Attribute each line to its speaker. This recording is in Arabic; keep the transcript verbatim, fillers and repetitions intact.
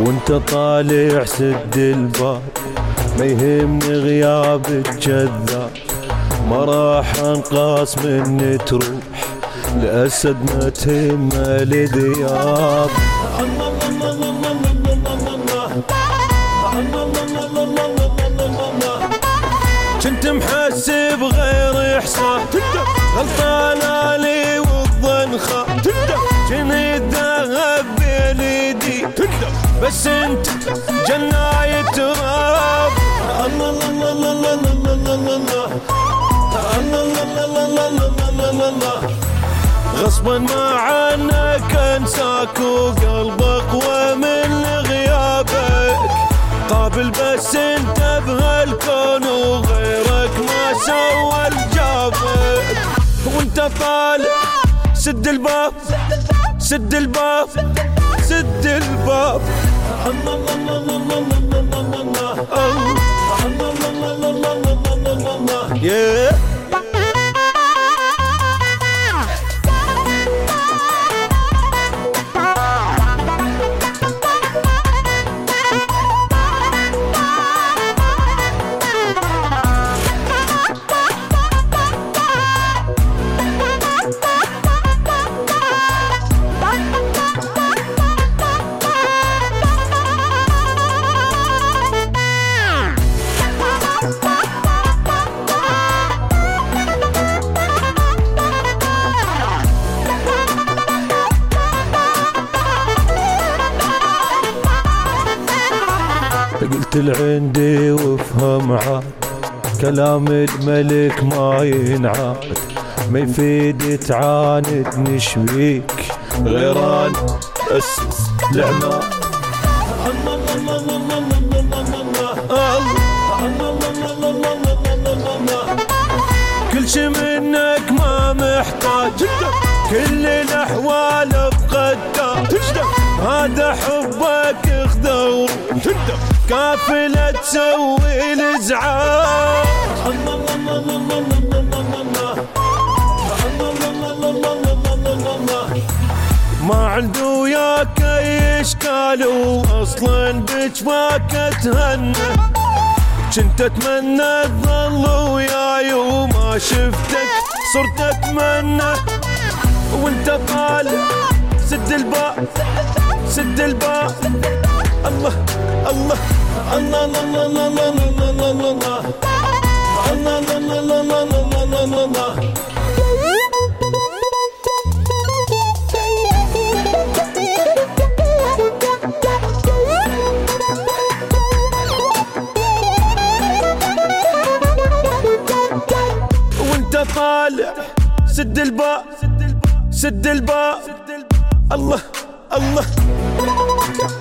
Speaker 1: وانت طالع سد الباب، ما يهمني غيابك كذاب، ما راح انقاص مني تروح لأسد ما تهمه لذياب. كنت محسب غير حساب، غلطان لي والظن خاب، جني الذهب بيدي بس انت جناي تراب. الله الله الله الله الله الله الله الله غصبا ما عنك انساك وقلب اقوى من غيابك، قابل بس انت بهالكون وغيرك ما سوى الجابك. وانت طالع سد الباب سد الباب سد الباب. الله الله الله الله الله الله الله الله. قلت لعندي وافهم عاد، كلام الملك ما ينعاد، ما يفيد تعاند نشويك غيران اسس العماد. كل شي منك ما محتاج، كل الاحوال بقداج، هذا حبك اخذ كافلة تسوي الازعاج. ما عنده وياك اي اشكال، واصلا بجواك اتهنى، كنت اتمنى تظل وياي وما شفتك صرت اتمنى. وانت طالع سد الباب سد الباب. الله الله الله الله الله الله الله الله الله الله الله الله الله. وانت طالع سد الباب سد الباب. الله الله